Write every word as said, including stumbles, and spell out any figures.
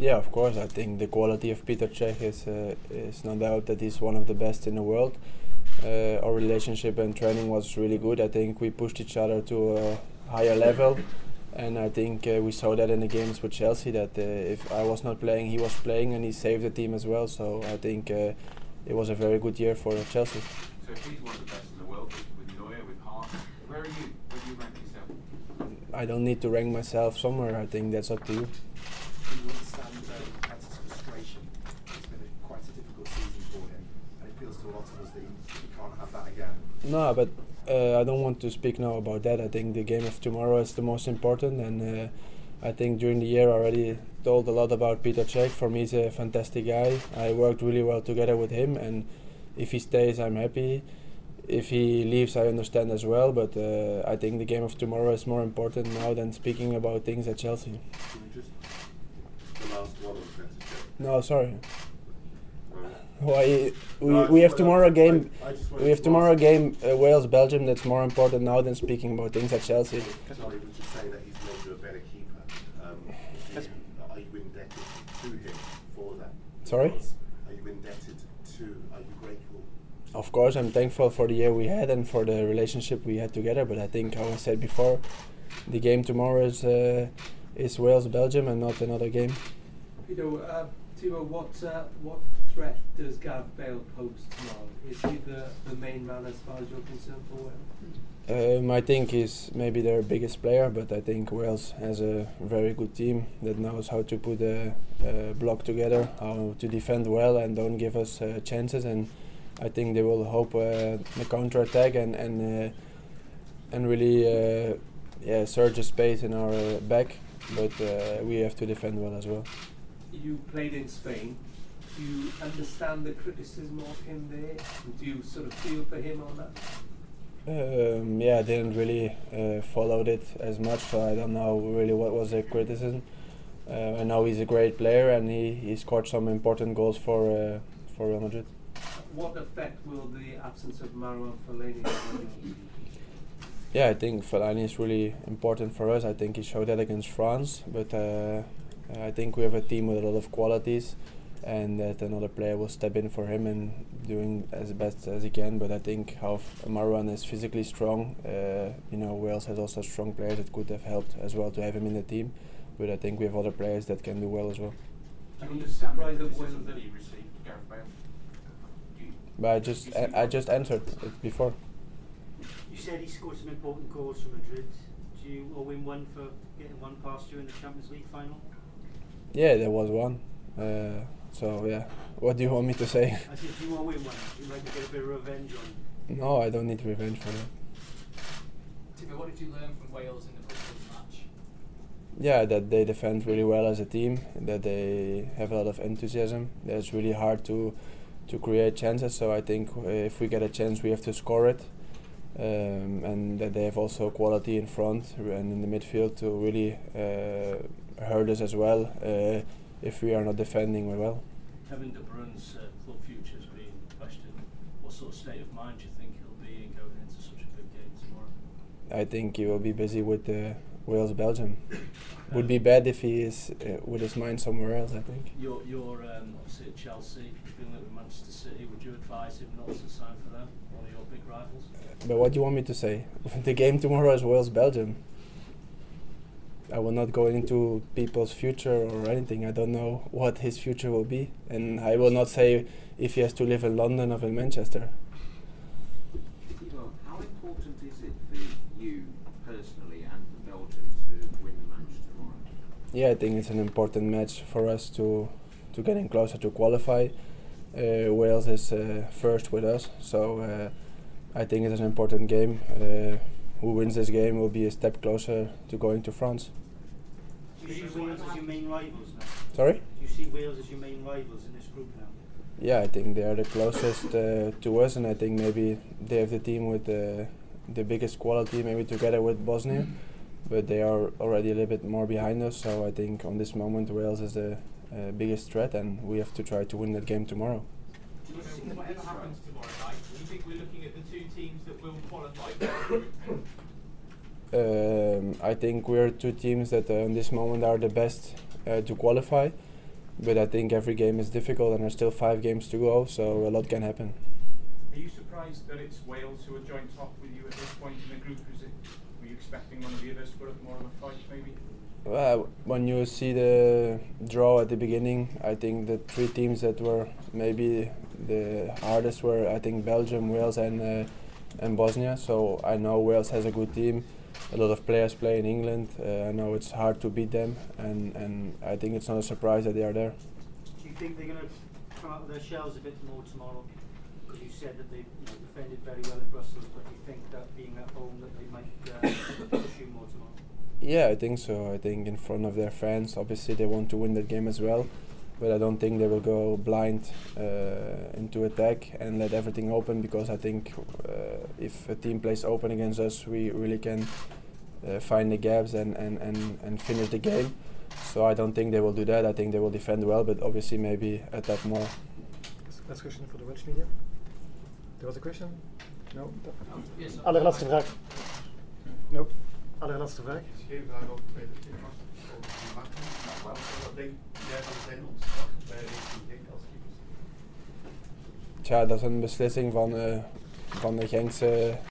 Yeah, of course. I think the quality of Petr Cech is uh, is no doubt that he's one of the best in the world. Uh, our relationship and training was really good. I think we pushed each other to a higher level, and I think uh, we saw that in the games with Chelsea. That uh, if I was not playing, he was playing, and he saved the team as well. So I think uh, it was a very good year for Chelsea. So if he's one of the best in the world with, with Neuer, with Hart, where are you? Where do you rank yourself? I don't need to rank myself somewhere. I think that's up to you. Do you understand um, that's his frustration? It's been a, quite a difficult season for him, and it feels to a lot of us that he, he can't have that again. No, but uh, I don't want to speak now about that. I think the game of tomorrow is the most important, and uh, I think during the year I already told a lot about Petr Cech. For me, he's a fantastic guy. I worked really well together with him, and if he stays, I'm happy. If he leaves, I understand as well, but uh, I think the game of tomorrow is more important now than speaking about things at Chelsea. Just the last one on Petr Cech. No, sorry. Well, Why we No, I we just have tomorrow wanted- game. I- I just wanted We have to tomorrow ask- game uh, Wales Belgium. That's more important now than speaking about things at Chelsea. Sorry, was just saying that he's made you a better keeper. Um, do you, are you indebted to him for that? Sorry? Because are you indebted to? Are you grateful? Of course, I'm thankful for the year we had and for the relationship we had together. But I think, how I said before, the game tomorrow is uh, is Wales Belgium and not another game. You know, uh, Timo, what uh, what threat does Gareth Bale pose tomorrow? Is he the, the main man as far as you're concerned for Wales? Um, I think he's maybe their biggest player, but I think Wales has a very good team that knows how to put a, a block together, how to defend well, and don't give us uh, chances. And I think they will hope uh, the counter attack and and uh, and really uh, yeah surge the space in our uh, back. But uh, we have to defend well as well. You played in Spain. Do you understand the criticism of him there? Do you sort of feel for him on that? Um, yeah, I didn't really uh, followed it as much, so I don't know really what was the criticism. Uh, I know he's a great player and he, he scored some important goals for uh, for Real Madrid. What effect will the absence of Marouane Fellaini have on you? Yeah, I think Fellaini is really important for us. I think he showed that against France, but uh, I think we have a team with a lot of qualities, and that another player will step in for him and doing as best as he can. But I think how f- Marouane is physically strong. Uh, you know, Wales has also strong players that could have helped as well to have him in the team. But I think we have other players that can do well as well. Do I'm you just understand the surprised that criticism when that he received, Gareth Bale? Do you, But I just You see I, I what- just answered it before. You said he scored some important goals for Madrid. Do you owe him one for getting one past you in the Champions League final? Yeah, there was one. Uh, so yeah, what do you want me to say? I said, do you owe him one? You might get a bit of revenge on him. No, I don't need revenge for that. Timo, what did you learn from Wales in the Brooklyn match? Yeah, that they defend really well as a team, that they have a lot of enthusiasm. That it's really hard to to create chances. So I think uh, if we get a chance, we have to score it, um, and that they have also quality in front and in the midfield to really uh, hurt us as well uh, if we are not defending well. Kevin De Bruyne's uh, club future has been questioned. What sort of state of mind do you think he'll be in going into such a big game tomorrow? I think he will be busy with uh, Wales Belgium. Would be bad if he is uh, with his mind somewhere else, I think. You're, you're um, obviously at Chelsea, you've been linked with Manchester City. Would you advise him not to sign for them, one of your big rivals? But what do you want me to say? The game tomorrow is Wales Belgium. I will not go into people's future or anything. I don't know what his future will be, and I will not say if he has to live in London or in Manchester. Timo, how important is it for you personally and for Belgium to win the match tomorrow? Yeah, I think it's an important match for us to to getting closer to qualify. Uh, Wales is uh, first with us, so uh, I think it is an important game. Uh, who wins this game will be a step closer to going to France. Do you see Wales as your main rivals now? Sorry? Do you see Wales as your main rivals in this group now? Yeah, I think they are the closest uh, to us, and I think maybe they have the team with the the biggest quality, maybe together with Bosnia, but they are already a little bit more behind us. So I think on this moment Wales is the uh, biggest threat, and we have to try to win that game tomorrow. Do you think whatever happens tomorrow night, do you think we're looking at the two teams that will qualify for the group? Um, I think we're two teams that uh, in this moment are the best uh, to qualify. but I think every game is difficult, and there's still five games to go, so a lot can happen. Are you surprised that it's Wales who are joint top with you at this point in the group? Is it, were you expecting one of the others to put up more of a fight, maybe? Well, when you see the draw at the beginning, I think the three teams that were maybe the hardest were, I think, Belgium, Wales, and uh, and Bosnia. So I know Wales has a good team. A lot of players play in England. Uh, I know it's hard to beat them, and, and I think it's not a surprise that they are there. Do you think they're going to come out of their shells a bit more tomorrow? Because you said that they you know, defended very well in Brussels, but do you think that being at home that they might uh, push you more tomorrow? Yeah, I think so. I think in front of their fans, obviously they want to win that game as well, but I don't think they will go blind uh, into attack and let everything open, because I think uh, if a team plays open against us, we really can uh, find the gaps and, and, and, and finish the game. So I don't think they will do that. I think they will defend well, but obviously maybe attack more. Last question for the Welsh media. There was a question? No? Oh, yes, Allerlaatste vraag. No. Allerlaatste vraag. Het is geen vraag over Peter Timmermans, over de markt. Nou, wel, wat denk jij van zijn ontslag bij Racing Genk als keeper? Tja, dat is een beslissing van, uh, van de Genkse